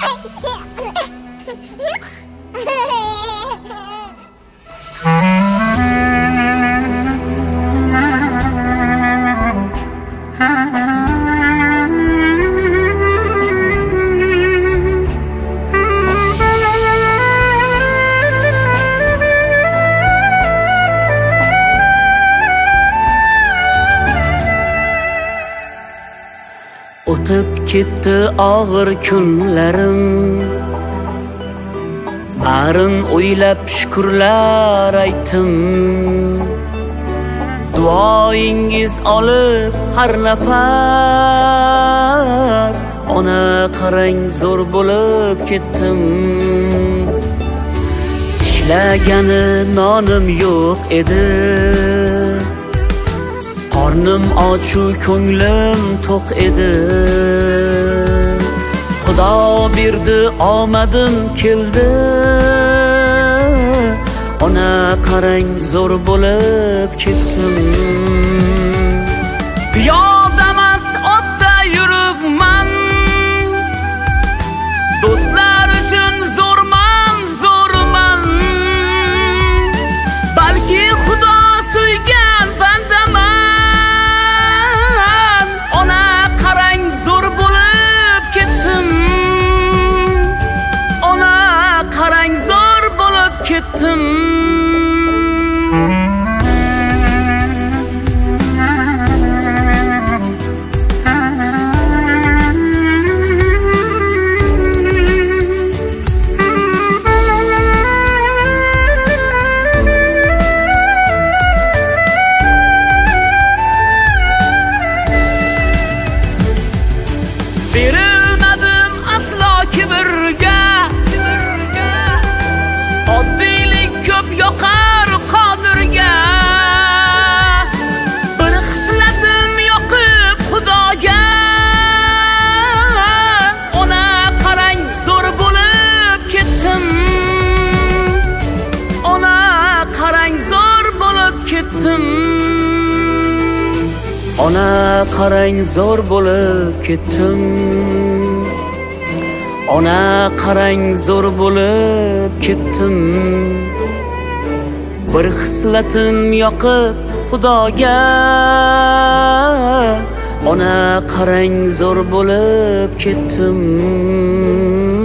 O'tib ketdi og'ir kunlarim, barin o'ylab shukrlar aytdim. Duoyingiz olib har nafas, ona qarang zo'r bo'lib ketdim. Tishlagani nonim yo'q edi, qornim och-u ko'nglim to'q edi. Xudo berdi omadim keldi, ona qarang zo'r bo'lib ketdim. Piyodamas otda yuribman, do'stlar uchun zo'rman, zo'rman. Balki Xudo suygan bandaman, ona qarang zo'r bo'lib ketdim. Ona qarang zo'r bo'lib ketdim. Berilmadim aslo kibrga, oddiylik ko'p yoqar qodirga. Bir xislatim yoqib Xudoga, ona qarang zo'r bo'lib ketdim. Ona qarang zo'r bo'lib ketdim. Ona qarang zo'r bo'lib ketdim. Ona qarang zo'r bo'lib ketdim. Bir xislatim yoqib Xudoga, ona qarang zo'r bo'lib ketdim.